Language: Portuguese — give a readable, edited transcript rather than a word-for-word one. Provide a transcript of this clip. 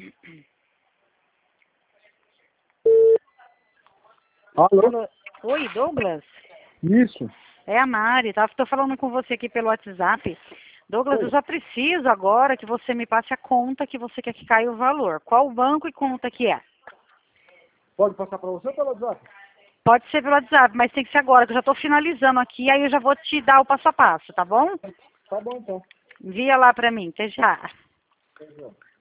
Alô? Oi, Douglas? Isso. É a Mari, tá? Tô falando com você aqui pelo WhatsApp. Douglas, Oi. eu só preciso agora que você me passe a conta que você quer que caia o valor. Qual banco e conta que é? Pode passar para você ou pelo WhatsApp? Pode ser pelo WhatsApp, mas tem que ser agora, que eu já tô finalizando aqui, aí eu já vou te dar o passo a passo, tá bom? Tá bom, então. Envia lá pra mim, até já. Tá bom.